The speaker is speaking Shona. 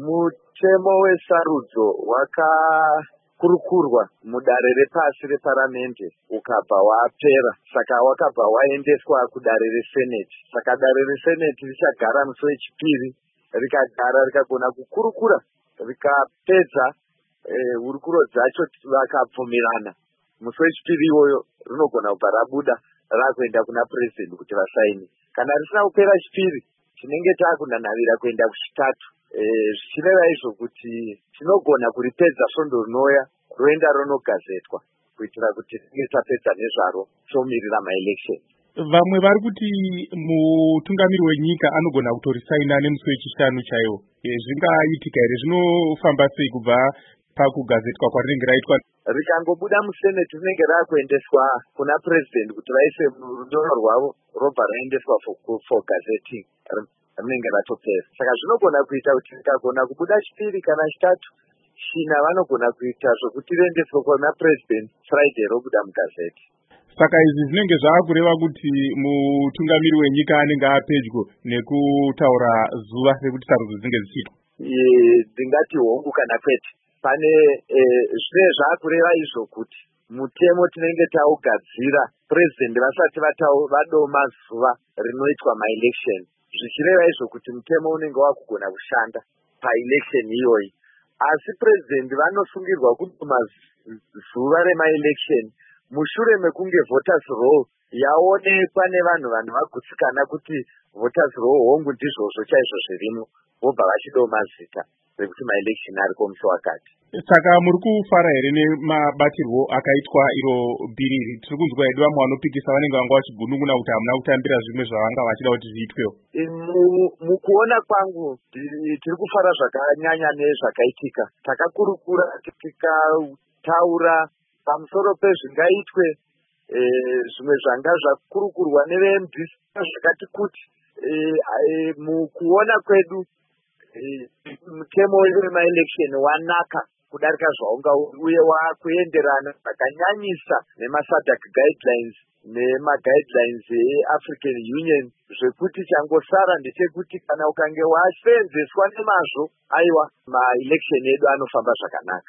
Mutemo wesarudzo wakakurukurwa mudare repasi reparamende ukabva wapera, saka wakabva waendeswa kudare reseneti. Saka dare reseneti richagara musi wechipiri, rikagara rikagona kukurukura, rikapedza hurukuro dzacho vakabvumirana. Musi wechipiri iwoyo rinogona kubva rabuda rakuenda kuna purezidendi kuti vasaini. Kana risina kupera chipiri, tinenge taakunanavira kuenda kuchitatu, zvichireva izvo kuti tinogona kuripedza svondo rinouya roenda ronogazetwa kuitira kuti tinge tapedza nezvaro tomirira maelection. Vamwe vari kuti mutungamiri wenyika anogona kutorisaina nemusi wechishanu chaiwo. Zvingaitika here? Zvinofamba sei kubva pakugazetwa kwarinenge raitwa? Rikangobuda museneti rinenge rakuendeswa kuna purezidendi kuti vaise runyoro rwavo, robva raendeswa for gazetting, rinenge ratopera. Saka zvinogona kuita kuti rikagona kubuda chipiri kana chitatu, china vanogona kuita zvokuti riendeswe kuna purezidendi Friday robuda mugazeti. Saka izvi zvinenge zvaakureva kuti mutungamiri wenyika anenge apedyo nekutaura zuva rekuti sarudzo dzinenge dzichiitwa. Dzingati hongu kana kwete. Pane zvine zvaakureva izvo kuti mutemo tinenge taugadzira purezidendi vasati vadoma zuva rinoitwa maelection, zvichireva izvo kuti mutemo unenge wakugona kushanda paelection iyoyi. Asi purezidendi vanosungirwa kudoma zuva remaelection mushure mekunge voters roll yaonekwa nevanhu vagutsikana kuti voters roll hongu ndizvozvo chaizvo zvirimo, vobva vachidoma zita rekuti maelection ariko musi wakati. Saka muri kufara here nemabatirwo akaitwa iro bhiri iri? Tiri kunzwa hedu vamwe vanopikisa vanenge vanga vachigunun'una kuti hamuna kutambira zvimwe zvavanga vachida kuti zviitwewo. Mukuona kwangu tiri kufara zvakanyanya nezvakaitika. Takakurukura tikataura pamusoro pezvingaitwe, zvimwe zvanga zvakurukurwa neveMDC zvakati kuti mukuona kwedu mutemo wemaelection wanaka kudarika zvaunga uye wakuenderana zvakanyanyisa nemaSADC guidelines nemaguidelines eAfrican Union, zvekuti changosara ndechekuti kana ukange waseenzeswa nemazvo, aiwa maelection edu anofamba zvakanaka.